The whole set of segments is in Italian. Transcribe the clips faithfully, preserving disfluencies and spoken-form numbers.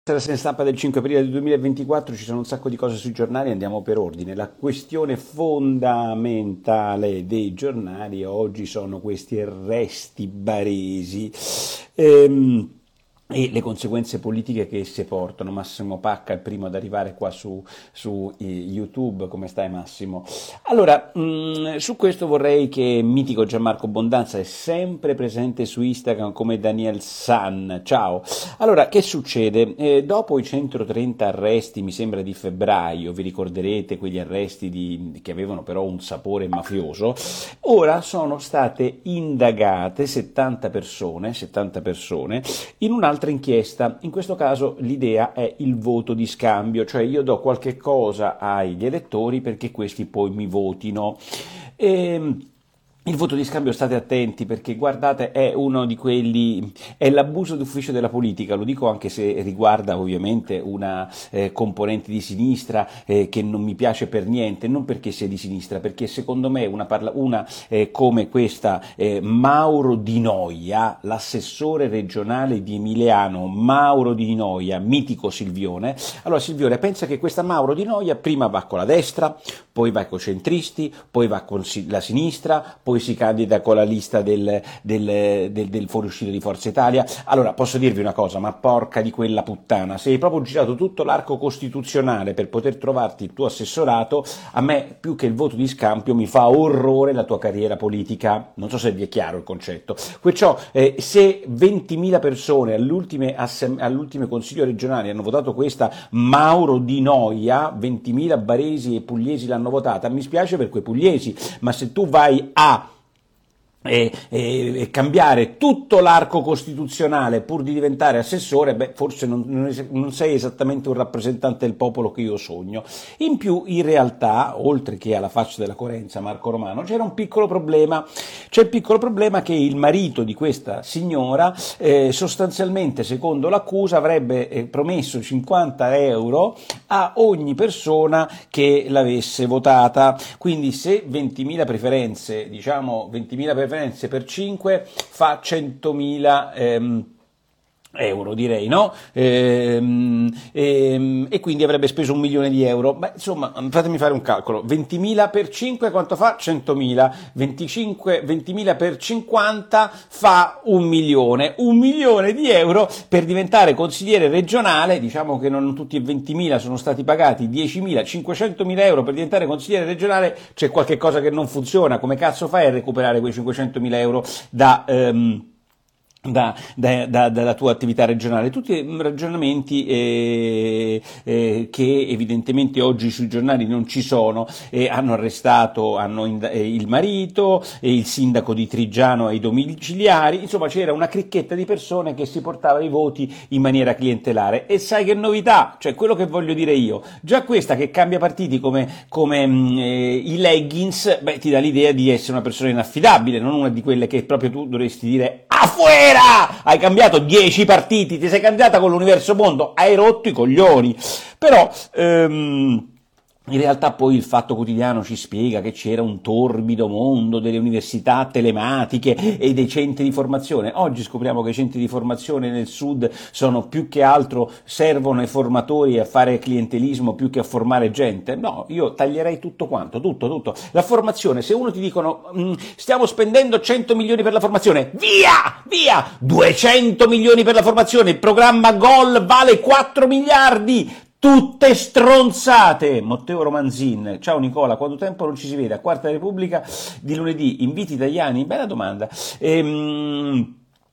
Rassegna stampa del cinque aprile del duemilaventiquattro, ci sono un sacco di cose sui giornali, andiamo per ordine. La questione fondamentale dei giornali oggi sono questi arresti baresi ehm, e le conseguenze politiche che esse portano. Massimo Pacca è il primo ad arrivare qua su, su eh, YouTube. Come stai, Massimo? Allora, mh, su questo vorrei che mitico Gianmarco Bondanza è sempre presente su Instagram come Daniel San. Ciao. Allora, che succede? Eh, dopo i centotrenta arresti, mi sembra di febbraio, vi ricorderete quegli arresti di, che avevano però un sapore mafioso, ora sono state indagate settanta persone, settanta persone in un'altra inchiesta. In questo caso l'idea è il voto di scambio, cioè io do qualche cosa agli elettori perché questi poi mi votino. E il voto di scambio, state attenti, perché guardate, è uno di quelli, è l'abuso d'ufficio della politica, lo dico anche se riguarda ovviamente una eh, componente di sinistra eh, che non mi piace per niente, non perché sia di sinistra, perché secondo me una, parla, una eh, come questa eh, Mauro Di Noia, l'assessore regionale di Emiliano, Mauro Di Noia, mitico Silvione. Allora Silvione pensa che questa Mauro Di Noia prima va con la destra, poi va con i centristi, poi va con la sinistra, poi si candida con la lista del, del, del, del fuoriuscita di Forza Italia. Allora, posso dirvi una cosa, ma porca di quella puttana, se hai proprio girato tutto l'arco costituzionale per poter trovarti il tuo assessorato, a me, più che il voto di scambio, mi fa orrore la tua carriera politica. Non so se vi è chiaro il concetto. Perciò, eh, se ventimila persone all'ultime, assem- all'ultime consiglio regionale hanno votato questa Mauro Di Noia, ventimila baresi e pugliesi l'hanno votata, mi spiace per quei pugliesi, ma se tu vai a E, e, e cambiare tutto l'arco costituzionale pur di diventare assessore, beh, forse non, non sei esattamente un rappresentante del popolo che io sogno. In più, in realtà, oltre che alla faccia della coerenza, Marco Romano, c'era un piccolo problema. C'è il piccolo problema che il marito di questa signora, eh, sostanzialmente, secondo l'accusa, avrebbe eh, promesso cinquanta euro a ogni persona che l'avesse votata. Quindi, se ventimila preferenze, diciamo ventimila preferenze per cinque fa centomila ehm, euro, direi, no? Ehm, ehm, e quindi avrebbe speso un milione di euro. Beh, insomma, fatemi fare un calcolo: ventimila per cinque quanto fa? centomila. venticinque, ventimila per cinquanta fa un milione. Un milione di euro per diventare consigliere regionale. Diciamo che non tutti e ventimila sono stati pagati, diecimila, cinquecentomila euro per diventare consigliere regionale. C'è qualche cosa che non funziona. Come cazzo fai a recuperare quei cinquecentomila euro da ehm, Da, da, da, dalla tua attività regionale? Tutti ragionamenti eh, eh, che evidentemente oggi sui giornali non ci sono. Eh, hanno arrestato hanno ind- eh, il marito, eh, il sindaco di Trigiano ai domiciliari, insomma c'era una cricchetta di persone che si portava i voti in maniera clientelare. E sai che novità? Cioè, quello che voglio dire io, già questa che cambia partiti come, come mh, eh, i leggings, beh, ti dà l'idea di essere una persona inaffidabile, non una di quelle che proprio tu dovresti dire a fuera! Hai cambiato dieci partiti, ti sei candidata con l'Universo Mondo, hai rotto i coglioni. Però ehm, in realtà poi il Fatto Quotidiano ci spiega che c'era un torbido mondo delle università telematiche e dei centri di formazione. Oggi scopriamo che i centri di formazione nel sud sono più che altro, servono ai formatori a fare clientelismo più che a formare gente. No, io taglierei tutto quanto, tutto, tutto. La formazione, se uno ti dicono stiamo spendendo cento milioni per la formazione, via, via, duecento milioni per la formazione, il programma Gol vale quattro miliardi, tutte stronzate. Matteo Romanzin, ciao Nicola, quanto tempo non ci si vede? A Quarta Repubblica di lunedì, inviti italiani? Bella domanda. Ehm...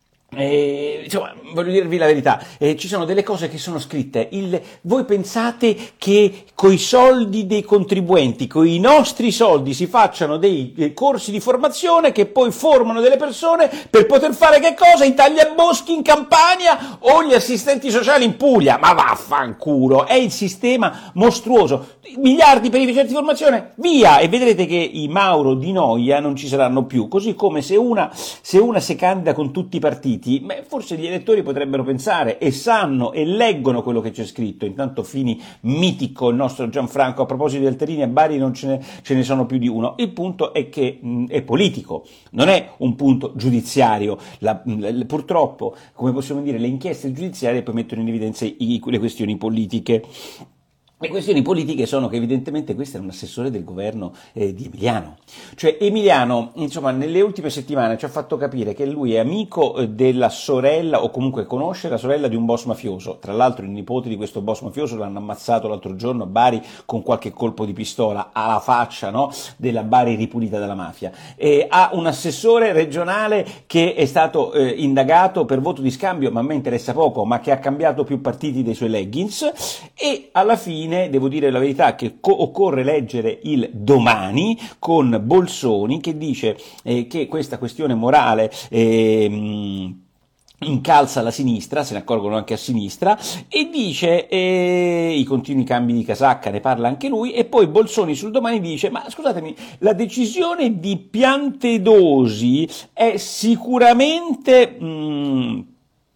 Eh, insomma, voglio dirvi la verità, eh, ci sono delle cose che sono scritte, il, voi pensate che coi soldi dei contribuenti, coi nostri soldi si facciano dei, dei corsi di formazione che poi formano delle persone per poter fare che cosa? I tagliaboschi in Campania o gli assistenti sociali in Puglia? Ma vaffanculo, è il sistema mostruoso. Miliardi per i centri di formazione, via, e vedrete che i Mauro Di Noia non ci saranno più, così come se una se una si candida con tutti i partiti partiti, beh, forse gli elettori potrebbero pensare e sanno e leggono quello che c'è scritto. Intanto Fini, mitico il nostro Gianfranco, a proposito di Alterini, a Bari non ce ne, ce ne sono più di uno. Il punto è che mh, è politico, non è un punto giudiziario. La, mh, purtroppo, come possiamo dire, le inchieste giudiziarie poi mettono in evidenza i, le questioni politiche. Le questioni politiche sono che evidentemente questo è un assessore del governo eh, di Emiliano. Cioè Emiliano, insomma, nelle ultime settimane ci ha fatto capire che lui è amico eh, della sorella, o comunque conosce la sorella di un boss mafioso. Tra l'altro il nipote di questo boss mafioso l'hanno ammazzato l'altro giorno a Bari con qualche colpo di pistola alla faccia, no? Della Bari ripulita dalla mafia. E ha un assessore regionale che è stato eh, indagato per voto di scambio, ma a me interessa poco, ma che ha cambiato più partiti dei suoi leggings, e alla fine devo dire la verità che co- occorre leggere il Domani con Bolsoni che dice eh, che questa questione morale eh, incalza la sinistra, se ne accorgono anche a sinistra, e dice eh, i continui cambi di casacca, ne parla anche lui, e poi Bolsoni sul Domani dice: ma scusatemi, la decisione di Piantedosi è sicuramente mh,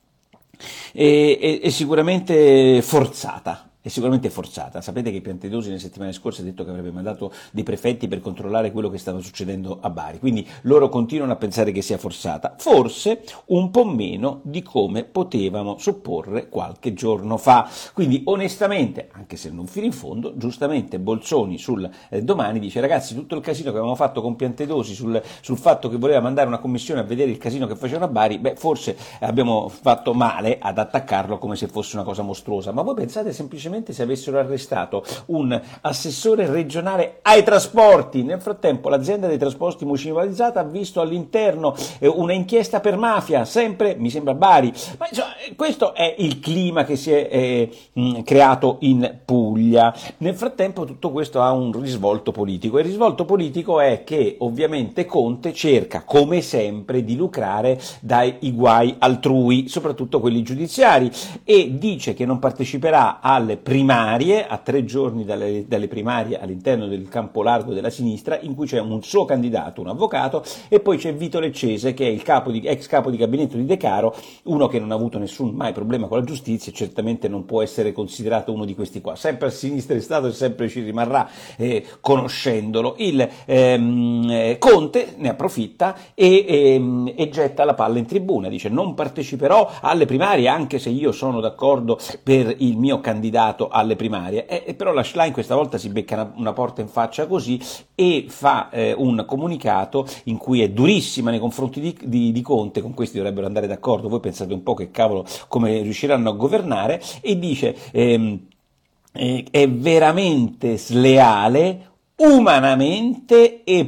è, è, è sicuramente forzata. È sicuramente forzata. Sapete che Piantedosi nelle settimane scorse ha detto che avrebbe mandato dei prefetti per controllare quello che stava succedendo a Bari, quindi loro continuano a pensare che sia forzata, forse un po' meno di come potevamo supporre qualche giorno fa. Quindi onestamente, anche se non fino in fondo, giustamente Bolsoni sul eh, Domani dice: ragazzi, tutto il casino che avevamo fatto con Piantedosi sul, sul fatto che voleva mandare una commissione a vedere il casino che facevano a Bari, beh, forse abbiamo fatto male ad attaccarlo come se fosse una cosa mostruosa. Ma voi pensate semplicemente se avessero arrestato un assessore regionale ai trasporti. Nel frattempo l'azienda dei trasporti municipalizzata ha visto all'interno eh, una inchiesta per mafia, sempre mi sembra Bari. Ma insomma, questo è il clima che si è eh, mh, creato in Puglia. Nel frattempo tutto questo ha un risvolto politico, e il risvolto politico è che ovviamente Conte cerca come sempre di lucrare dai guai altrui, soprattutto quelli giudiziari, e dice che non parteciperà alle primarie, a tre giorni dalle, dalle primarie all'interno del campo largo della sinistra, in cui c'è un suo candidato, un avvocato, e poi c'è Vito Leccese, che è il capo di, ex capo di gabinetto di De Caro, uno che non ha avuto nessun mai problema con la giustizia e certamente non può essere considerato uno di questi qua. Sempre a sinistra è stato e sempre ci rimarrà, eh, conoscendolo. Il ehm, Conte ne approfitta e, ehm, e getta la palla in tribuna, dice: non parteciperò alle primarie anche se io sono d'accordo per il mio candidato alle primarie. E, però la Schlein questa volta si becca una, una porta in faccia così e fa eh, un comunicato in cui è durissima nei confronti di, di, di Conte. Con questi dovrebbero andare d'accordo, voi pensate un po' che cavolo come riusciranno a governare, e dice ehm, eh, è veramente sleale umanamente e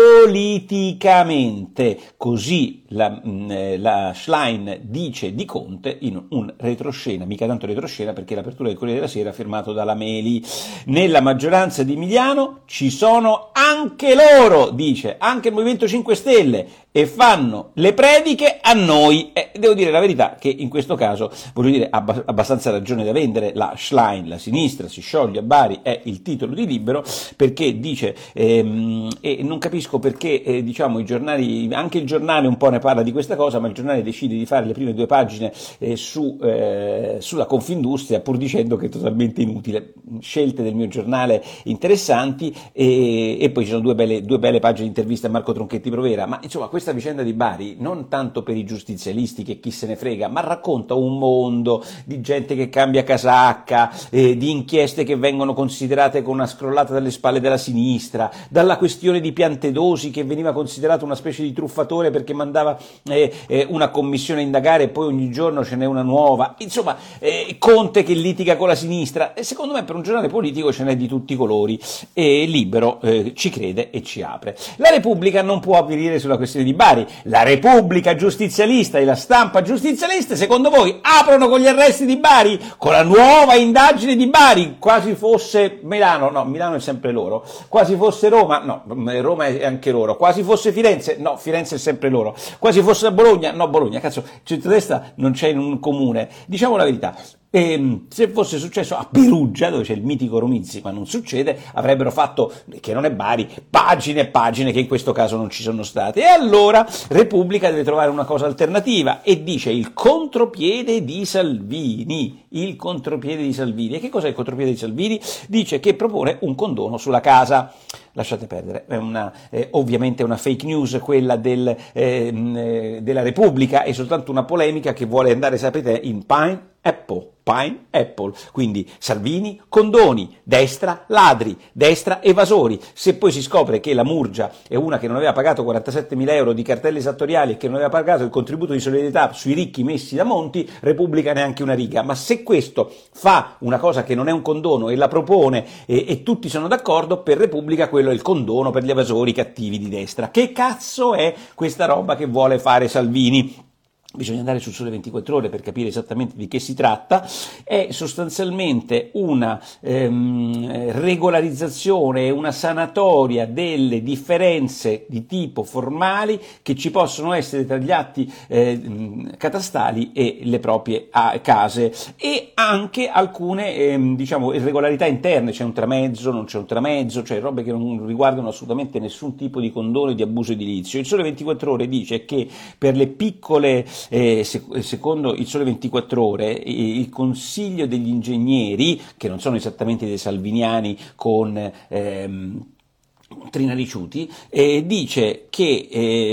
politicamente, così la, la Schlein dice di Conte in un retroscena, mica tanto retroscena perché l'apertura del Corriere della Sera firmato dalla Meli. Nella maggioranza di Emiliano ci sono anche loro, dice, anche il Movimento cinque Stelle, e fanno le prediche a noi. E devo dire la verità che in questo caso, voglio dire, ha abbastanza ragione da vendere la Schlein. La sinistra si scioglie a Bari è il titolo di Libero, perché dice, ehm, e non capisco perché eh, diciamo i giornali, anche il Giornale un po' ne parla di questa cosa, ma il Giornale decide di fare le prime due pagine eh, su, eh, sulla Confindustria, pur dicendo che è totalmente inutile. Scelte del mio giornale interessanti, e, e poi ci sono due belle, due belle pagine di intervista a Marco Tronchetti Provera. Ma insomma, questa vicenda di Bari non tanto per i giustizialisti, che chi se ne frega, ma racconta un mondo di gente che cambia casacca, eh, di inchieste che vengono considerate con una scrollata dalle spalle della sinistra, dalla questione di Piantedosi, che veniva considerato una specie di truffatore perché mandava eh, eh, una commissione a indagare e poi ogni giorno ce n'è una nuova. Insomma, eh, Conte che litiga con la sinistra, e secondo me per un giornale politico ce n'è di tutti i colori, e Libero eh, ci crede e ci apre. La Repubblica non può avvenire sulla questione di Bari. La Repubblica giustizialista e la stampa giustizialista, secondo voi, aprono con gli arresti di Bari, con la nuova indagine di Bari, quasi fosse Milano, no, Milano è sempre loro, quasi fosse Roma, no, Roma è anche loro, quasi fosse Firenze, no, Firenze è sempre loro, quasi fosse Bologna, no, Bologna, cazzo, centrodestra non c'è in un comune. Diciamo la verità, E se fosse successo a Perugia, dove c'è il mitico Romizzi, ma non succede, avrebbero fatto, che non è Bari, pagine e pagine che in questo caso non ci sono state. E allora Repubblica deve trovare una cosa alternativa e dice il contropiede di Salvini. Il contropiede di Salvini. E che cos'è il contropiede di Salvini? Dice che propone un condono sulla casa. Lasciate perdere, è una, eh, ovviamente una fake news quella del, eh, della Repubblica, è soltanto una polemica che vuole andare, sapete, in Pine Apple, Pine Apple, quindi Salvini condoni, destra ladri, destra evasori. Se poi si scopre che la Murgia è una che non aveva pagato quarantasettemila euro di cartelle esattoriali e che non aveva pagato il contributo di solidarietà sui ricchi messi da Monti, Repubblica neanche una riga. Ma se questo fa una cosa che non è un condono e la propone e, e tutti sono d'accordo, per Repubblica quello è il condono per gli evasori cattivi di destra. Che cazzo è questa roba che vuole fare Salvini? Bisogna andare sul Sole ventiquattro Ore per capire esattamente di che si tratta. È sostanzialmente una ehm, regolarizzazione, una sanatoria delle differenze di tipo formali che ci possono essere tra gli atti eh, catastali e le proprie ah, case, e anche alcune ehm, diciamo irregolarità interne, c'è un tramezzo, non c'è un tramezzo, cioè robe che non riguardano assolutamente nessun tipo di condono e di abuso edilizio. Il Sole ventiquattro Ore dice che per le piccole Eh, secondo il Sole ventiquattro Ore, il Consiglio degli Ingegneri, che non sono esattamente dei salviniani con ehm, Trina Ricciuti, eh, dice che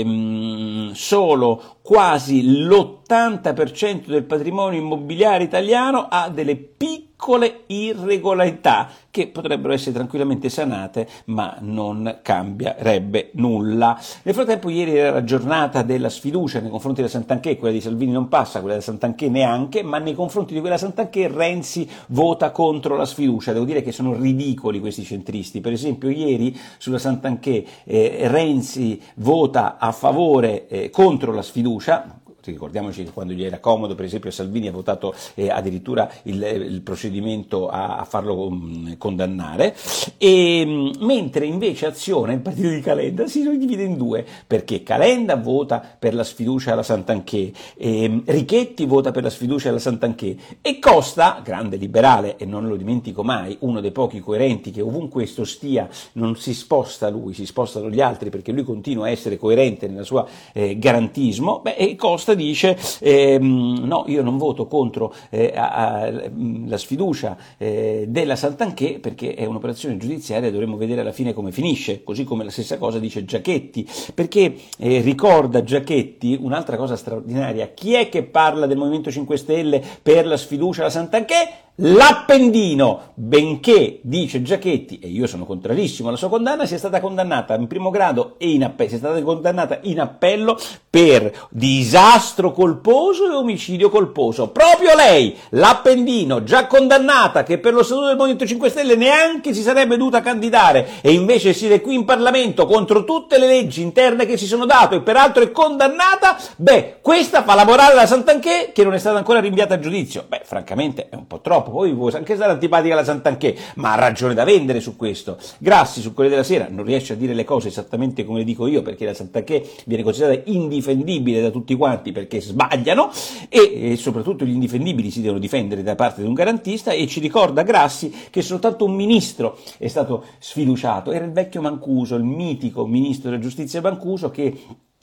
ehm, solo quasi l'ottanta per cento del patrimonio immobiliare italiano ha delle piccole irregolarità che potrebbero essere tranquillamente sanate, ma non cambierebbe nulla. Nel frattempo ieri era la giornata della sfiducia nei confronti della Santanchè, quella di Salvini non passa, quella della Santanchè neanche, ma nei confronti di quella Santanchè Renzi vota contro la sfiducia. Devo dire che sono ridicoli questi centristi. Per esempio ieri sulla Santanchè eh, Renzi vota a favore eh, contro la sfiducia. Ricordiamoci che quando gli era comodo, per esempio, Salvini ha votato eh, addirittura il, il procedimento a, a farlo um, condannare, e, um, mentre invece Azione, il partito di Calenda, si divide in due, perché Calenda vota per la sfiducia alla Santanchè, e, Richetti vota per la sfiducia alla Santanchè, e Costa, grande liberale, e non lo dimentico mai, uno dei pochi coerenti che ovunque esto stia non si sposta lui, si spostano gli altri, perché lui continua a essere coerente nella sua eh, garantismo. Beh, e Costa dice ehm, no, io non voto contro eh, a, a, la sfiducia eh, della Santanchè perché è un'operazione giudiziaria e dovremmo vedere alla fine come finisce, così come la stessa cosa dice Giachetti, perché eh, ricorda Giachetti un'altra cosa straordinaria: chi è che parla del Movimento cinque Stelle per la sfiducia alla Santanchè? L'Appendino, benché, dice Giachetti, e io sono contrarissimo alla sua condanna, sia stata condannata in primo grado e in appello, sia stata condannata in appello per disastro colposo e omicidio colposo. Proprio lei, l'Appendino, già condannata, che per lo statuto del Movimento cinque Stelle neanche si sarebbe dovuta candidare, e invece siede qui in Parlamento contro tutte le leggi interne che si sono dato e peraltro è condannata. Beh, questa fa lavorare la Santanchè, che non è stata ancora rinviata a giudizio. Beh, francamente è un po' troppo. Poi può anche stare antipatica la Santanchè, ma ha ragione da vendere su questo. Grassi sul Corriere della Sera non riesce a dire le cose esattamente come le dico io, perché la Santanchè viene considerata indifendibile da tutti quanti perché sbagliano, e, e soprattutto gli indifendibili si devono difendere da parte di un garantista. E ci ricorda Grassi che soltanto un ministro è stato sfiduciato, era il vecchio Mancuso, il mitico ministro della giustizia Mancuso, che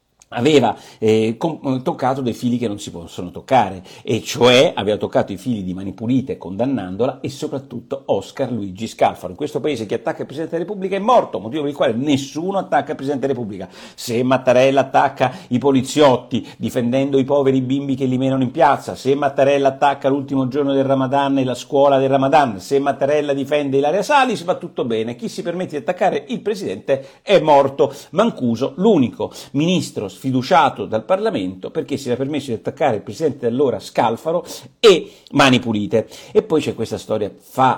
aveva eh, com- toccato dei fili che non si possono toccare, e cioè aveva toccato i fili di Mani Pulite condannandola, e soprattutto Oscar Luigi Scalfaro. In questo paese chi attacca il Presidente della Repubblica è morto, motivo per il quale nessuno attacca il Presidente della Repubblica. Se Mattarella attacca i poliziotti difendendo i poveri bimbi che li menano in piazza, se Mattarella attacca l'ultimo giorno del Ramadan e la scuola del Ramadan, se Mattarella difende Ilaria Salis, va tutto bene. Chi si permette di attaccare il Presidente è morto. Mancuso, l'unico ministro sfiduciato dal Parlamento perché si era permesso di attaccare il presidente allora Scalfaro e Mani Pulite. E poi c'è questa storia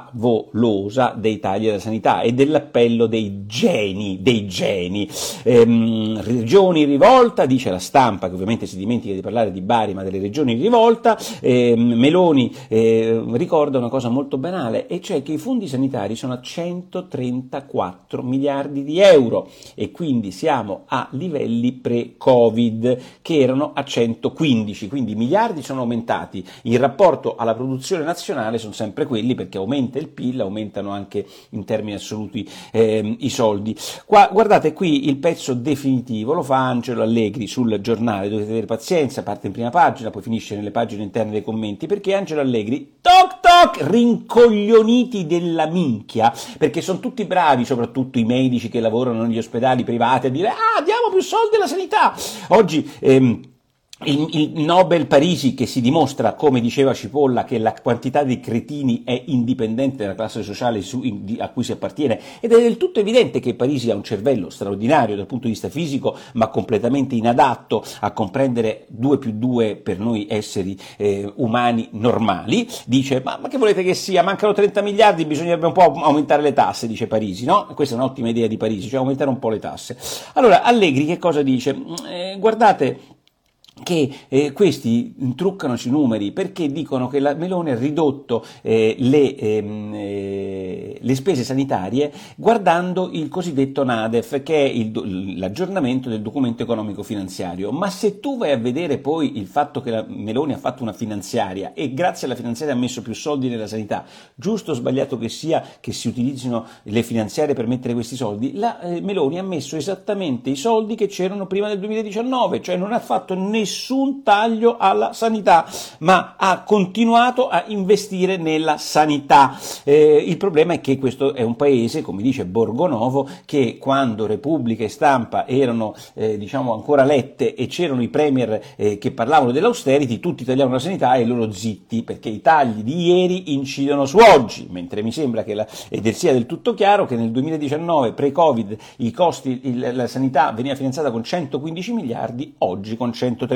favolosa dei tagli alla sanità e dell'appello dei geni, dei geni. Ehm, regioni in rivolta, dice la Stampa, che ovviamente si dimentica di parlare di Bari ma delle regioni in rivolta. ehm, Meloni eh, ricorda una cosa molto banale, e cioè che i fondi sanitari sono a centotrentaquattro miliardi di euro, e quindi siamo a livelli pre-Covid. pre-Covid, che erano a centoquindici, quindi i miliardi sono aumentati, in rapporto alla produzione nazionale sono sempre quelli, perché aumenta il P I L, aumentano anche in termini assoluti eh, i soldi. Qua, guardate qui il pezzo definitivo, lo fa Angelo Allegri sul Giornale, dovete avere pazienza, parte in prima pagina, poi finisce nelle pagine interne dei commenti, perché Angelo Allegri, toc toc, rincoglioniti della minchia, perché sono tutti bravi, soprattutto i medici che lavorano negli ospedali privati, a dire ah diamo più soldi alla sanità. Oggi ehm, Il, il Nobel Parisi, che si dimostra, come diceva Cipolla, che la quantità di cretini è indipendente dalla classe sociale su, in, di, a cui si appartiene, ed è del tutto evidente che Parisi ha un cervello straordinario dal punto di vista fisico, ma completamente inadatto a comprendere due più due per noi esseri eh, umani normali. Dice ma, ma che volete che sia, mancano trenta miliardi, bisognerebbe un po' aumentare le tasse, dice Parisi, no? Questa è un'ottima idea di Parisi, cioè aumentare un po' le tasse. Allora Allegri che cosa dice? Eh, guardate che eh, questi truccano sui numeri, perché dicono che la Meloni ha ridotto eh, le, ehm, eh, le spese sanitarie guardando il cosiddetto NADEF, che è il, l'aggiornamento del documento economico finanziario. Ma se tu vai a vedere poi il fatto che la Meloni ha fatto una finanziaria e grazie alla finanziaria ha messo più soldi nella sanità, giusto o sbagliato che sia che si utilizzino le finanziarie per mettere questi soldi, la eh, Meloni ha messo esattamente i soldi che c'erano prima del duemiladiciannove, cioè non ha fatto nessun nessun taglio alla sanità, ma ha continuato a investire nella sanità. Eh, il problema è che questo è un paese, come dice Borgonovo, che quando Repubblica e Stampa erano eh, diciamo ancora lette e c'erano i premier eh, che parlavano dell'austerity, tutti tagliavano la sanità e loro zitti, perché i tagli di ieri incidono su oggi, mentre mi sembra che la, ed sia del tutto chiaro che nel duemiladiciannove, pre-Covid, i costi, il, la sanità veniva finanziata con centoquindici miliardi, oggi con centotrentaquattro.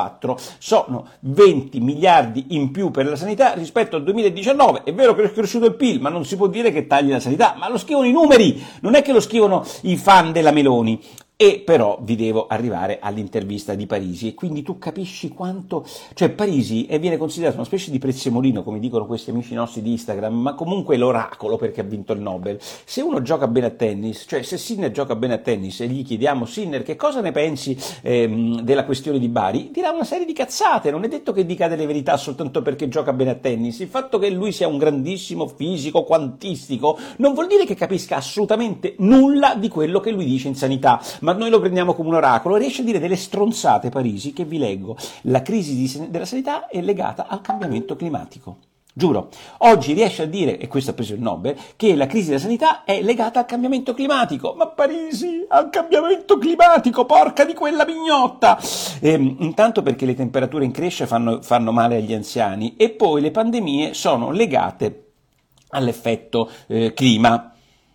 Sono venti miliardi in più per la sanità rispetto al duemiladiciannove. È vero che è cresciuto il P I L, ma non si può dire che tagli la sanità, ma lo scrivono i numeri, non è che lo scrivono i fan della Meloni. E però vi devo arrivare all'intervista di Parisi, e quindi tu capisci quanto, cioè Parisi è, viene considerato una specie di prezzemolino, come dicono questi amici nostri di Instagram, ma comunque l'oracolo, perché ha vinto il Nobel. Se uno gioca bene a tennis, cioè se Sinner gioca bene a tennis e gli chiediamo Sinner che cosa ne pensi ehm, della questione di Bari, dirà una serie di cazzate, non è detto che dica delle verità soltanto perché gioca bene a tennis. Il fatto che lui sia un grandissimo fisico quantistico non vuol dire che capisca assolutamente nulla di quello che lui dice in sanità, ma noi lo prendiamo come un oracolo. Riesce a dire delle stronzate Parisi che vi leggo. La crisi di, della sanità è legata al cambiamento climatico. Giuro, oggi riesce a dire, e questo ha preso il Nobel, che la crisi della sanità è legata al cambiamento climatico. Ma Parisi, al cambiamento climatico, porca di quella mignotta! Ehm, intanto perché le temperature in crescita fanno, fanno male agli anziani, e poi le pandemie sono legate all'effetto eh, clima.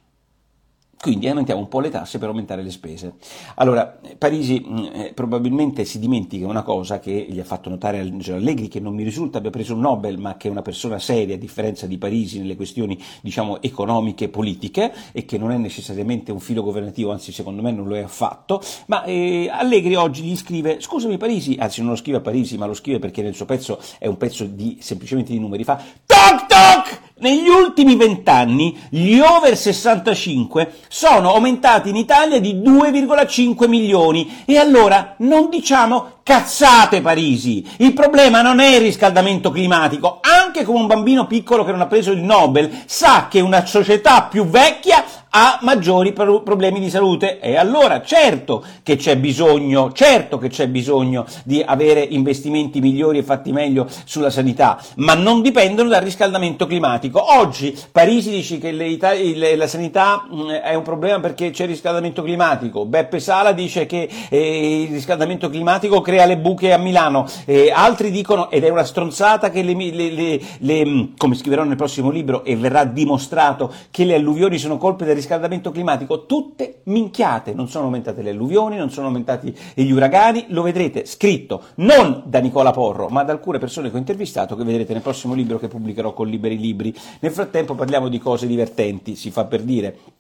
Quindi aumentiamo un po' le tasse per aumentare le spese. Allora, Parisi eh, probabilmente si dimentica una cosa che gli ha fatto notare Angelo Allegri, che non mi risulta abbia preso un Nobel, ma che è una persona seria, a differenza di Parisi, nelle questioni, diciamo, economiche e politiche, e che non è necessariamente un filo governativo, anzi secondo me non lo è affatto, ma eh, Allegri oggi gli scrive, scusami Parisi, anzi non lo scrive a Parisi, ma lo scrive perché nel suo pezzo è un pezzo di semplicemente di numeri, fa toc toc! Negli ultimi vent'anni gli over sessantacinque sono aumentati in Italia di due virgola cinque milioni, e allora non diciamo cazzate Parisi, il problema non è il riscaldamento climatico. Anche come un bambino piccolo che non ha preso il Nobel sa che una società più vecchia ha maggiori pro- problemi di salute, e allora certo che c'è bisogno, certo che c'è bisogno di avere investimenti migliori e fatti meglio sulla sanità, ma non dipendono dal riscaldamento climatico. Oggi Parisi dice che le Italia, le, la sanità mh, è un problema perché c'è il riscaldamento climatico, Beppe Sala dice che eh, il riscaldamento climatico crea le buche a Milano, eh, altri dicono, ed è una stronzata, che le, le, le, le, come scriverò nel prossimo libro e verrà dimostrato, che le alluvioni sono colpe del riscaldamento climatico. Tutte minchiate, non sono aumentate le alluvioni, non sono aumentati gli uragani, lo vedrete scritto non da Nicola Porro ma da alcune persone che ho intervistato, che vedrete nel prossimo libro che pubblicherò con Liberi Libri. Nel frattempo parliamo di cose divertenti, si fa per dire.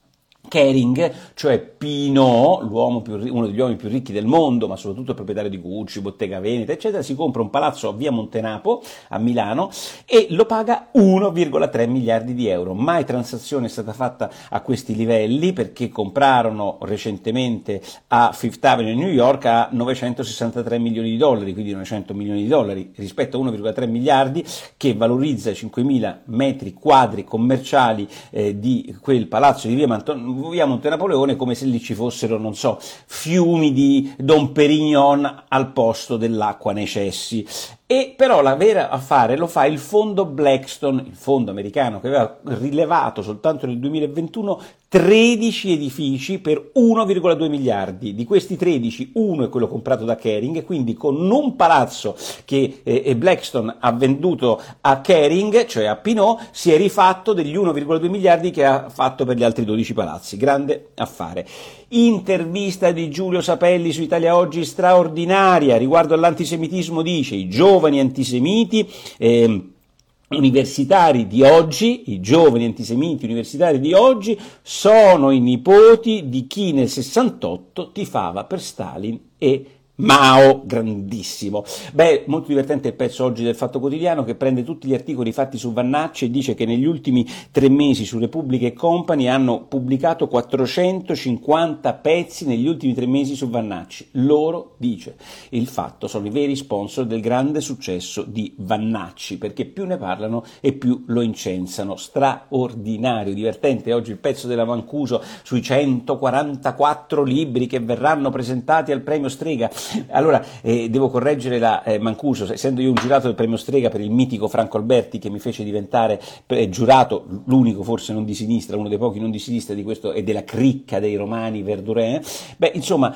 Kering, cioè Pinault, l'uomo più, uno degli uomini più ricchi del mondo, ma soprattutto il proprietario di Gucci, Bottega Veneta, eccetera, si compra un palazzo a Via Montenapo, a Milano, e lo paga uno virgola tre miliardi di euro. Mai transazione è stata fatta a questi livelli, perché comprarono recentemente a Fifth Avenue, New York, a novecentosessantatré milioni di dollari, quindi novecento milioni di dollari, rispetto a uno virgola tre miliardi, che valorizza cinquemila metri quadri commerciali eh, di quel palazzo di Via Montenapo, via Monte Napoleone, come se lì ci fossero, non so, fiumi di Dom Perignon al posto dell'acqua nei cessi. E però la vera affare lo fa il fondo Blackstone, il fondo americano, che aveva rilevato soltanto nel duemilaventuno tredici edifici per uno virgola due miliardi. Di questi tredici, uno è quello comprato da Kering, quindi con un palazzo che eh, Blackstone ha venduto a Kering, cioè a Pinault, si è rifatto degli uno virgola due miliardi che ha fatto per gli altri dodici palazzi. Grande affare. Intervista di Giulio Sapelli su Italia Oggi straordinaria riguardo all'antisemitismo. Dice: i giovani antisemiti eh, universitari di oggi, i giovani antisemiti universitari di oggi sono i nipoti di chi nel sessantotto tifava per Stalin e Mao. Grandissimo. Beh, molto divertente il pezzo oggi del Fatto Quotidiano, che prende tutti gli articoli fatti su Vannacci e dice che negli ultimi tre mesi su Repubblica e Company hanno pubblicato quattrocentocinquanta pezzi negli ultimi tre mesi su Vannacci. Loro, dice il Fatto, sono i veri sponsor del grande successo di Vannacci, perché più ne parlano e più lo incensano. Straordinario, divertente oggi il pezzo della Mancuso sui centoquarantaquattro libri che verranno presentati al premio Strega. Allora, eh, devo correggere la eh, Mancuso, essendo io un giurato del premio Strega per il mitico Franco Alberti, che mi fece diventare eh, giurato, l'unico forse non di sinistra, uno dei pochi non di sinistra di questo e della cricca dei romani Verdurin. Beh, insomma,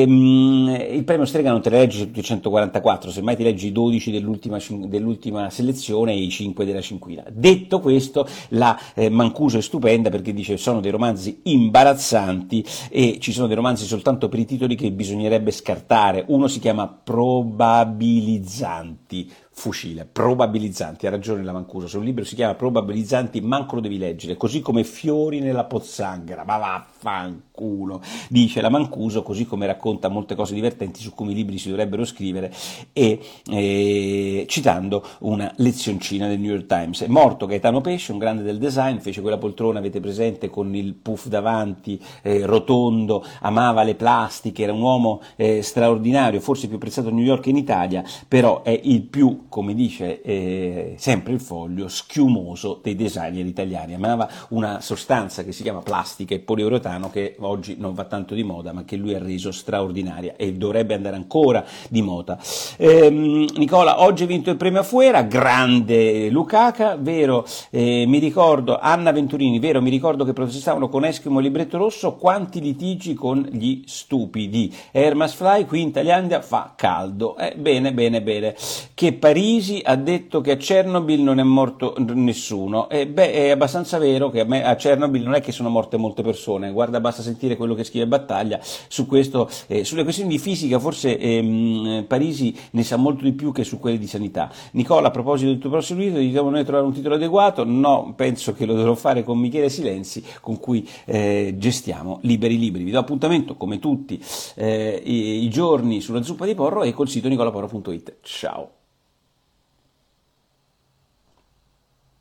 ehm, il premio Strega non te ne leggi tutti i centoquarantaquattro, semmai ti leggi i dodici dell'ultima, dell'ultima selezione e i cinque della cinquina. Detto questo, la eh, Mancuso è stupenda, perché dice: sono dei romanzi imbarazzanti e ci sono dei romanzi soltanto per i titoli che bisognerebbe scartare. Uno si chiama Probabilizzanti, fucile, Probabilizzanti, ha ragione la Mancuso, se un libro si chiama Probabilizzanti manco lo devi leggere, così come Fiori nella pozzanghera, ma vaffanculo, dice la Mancuso, così come racconta molte cose divertenti su come i libri si dovrebbero scrivere, e eh, citando una lezioncina del New York Times. È morto Gaetano Pesce, un grande del design, fece quella poltrona, avete presente, con il puff davanti, eh, rotondo, amava le plastiche, era un uomo eh, straordinario, forse più apprezzato a New York che in Italia, però è il più, come dice eh, sempre il Foglio, schiumoso dei designer italiani. Amava una sostanza che si chiama plastica e poliuretano, che oggi non va tanto di moda, ma che lui ha reso straordinaria e dovrebbe andare ancora di moda. Ehm, Nicola, oggi hai vinto il premio Afuera, grande Lucaca, vero, eh, mi ricordo, Anna Venturini, vero, mi ricordo che protestavano con Eskimo e Libretto Rosso, quanti litigi con gli stupidi. Hermas Fly, qui in Thailandia fa caldo. Eh, bene, bene, bene. Che Parisi ha detto che a Chernobyl non è morto nessuno. Eh, beh, è abbastanza vero che a, me, a Chernobyl non è che sono morte molte persone, guarda, basta sentire quello che scrive Battaglia su questo, eh, sulle questioni di fisica forse ehm, Parisi ne sa molto di più che su quelle di sanità. Nicola, a proposito del tuo prossimo video, dobbiamo noi trovare un titolo adeguato? No, penso che lo dovrò fare con Michele Silenzi, con cui eh, gestiamo Liberi Libri. Vi do appuntamento, come tutti eh, i, i giorni, sulla zuppa di porro e col sito nicolaporro punto it. Ciao!